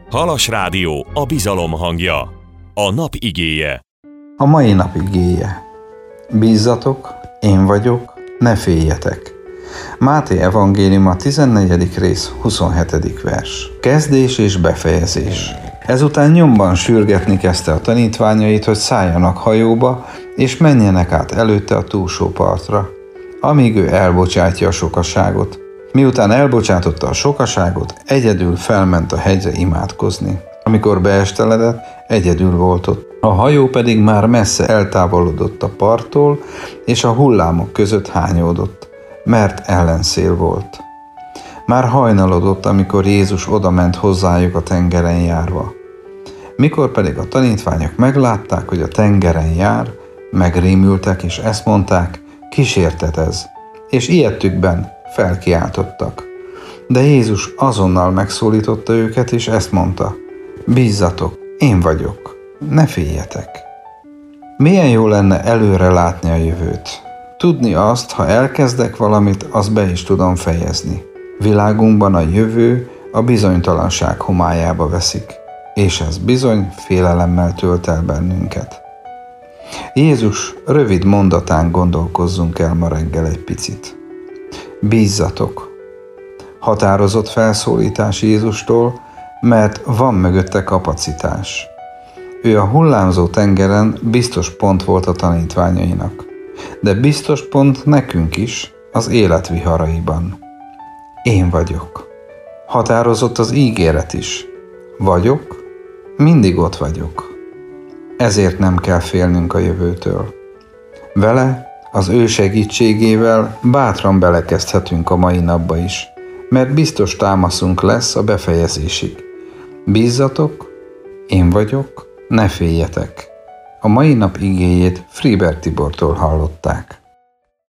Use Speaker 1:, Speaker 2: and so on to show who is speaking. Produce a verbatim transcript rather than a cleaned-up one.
Speaker 1: Halas Rádió, a bizalom hangja. A nap igéje.
Speaker 2: A mai nap igéje. Bízzatok, én vagyok, ne féljetek. Máté evangéliuma tizennegyedik rész, huszonhetedik vers. Kezdés és befejezés. Ezután nyomban sürgetni kezdte a tanítványait, hogy szálljanak hajóba, és menjenek át előtte a túlsó partra, amíg ő elbocsátja a sokaságot. Miután elbocsátotta a sokaságot, egyedül felment a hegyre imádkozni. Amikor beesteledett, egyedül volt ott. A hajó pedig már messze eltávolodott a parttól, és a hullámok között hányódott, mert ellenszél volt. Már hajnalodott, amikor Jézus odament hozzájuk a tengeren járva. Mikor pedig a tanítványok meglátták, hogy a tengeren jár, megrémültek, és ezt mondták, kísértet ez, és ijedtükben felkiáltottak. De Jézus azonnal megszólította őket, és ezt mondta, bízzatok, én vagyok, ne féljetek. Milyen jó lenne előre látni a jövőt. Tudni azt, ha elkezdek valamit, azt be is tudom fejezni. Világunkban a jövő a bizonytalanság homályába veszik, és ez bizony félelemmel tölt el bennünket. Jézus rövid mondatán gondolkozzunk el ma reggel egy picit. Bízzatok. Határozott felszólítás Jézustól, mert van mögötte kapacitás. Ő a hullámzó tengeren biztos pont volt a tanítványainak, de biztos pont nekünk is az élet viharaiban. Én vagyok. Határozott az ígéret is. Vagyok, mindig ott vagyok. Ezért nem kell félnünk a jövőtől. Vele, az ő segítségével bátran belekezdhetünk a mai napba is, mert biztos támaszunk lesz a befejezésig. Bízzatok, én vagyok, ne féljetek. A mai nap igéjét Friber Tibortól hallották.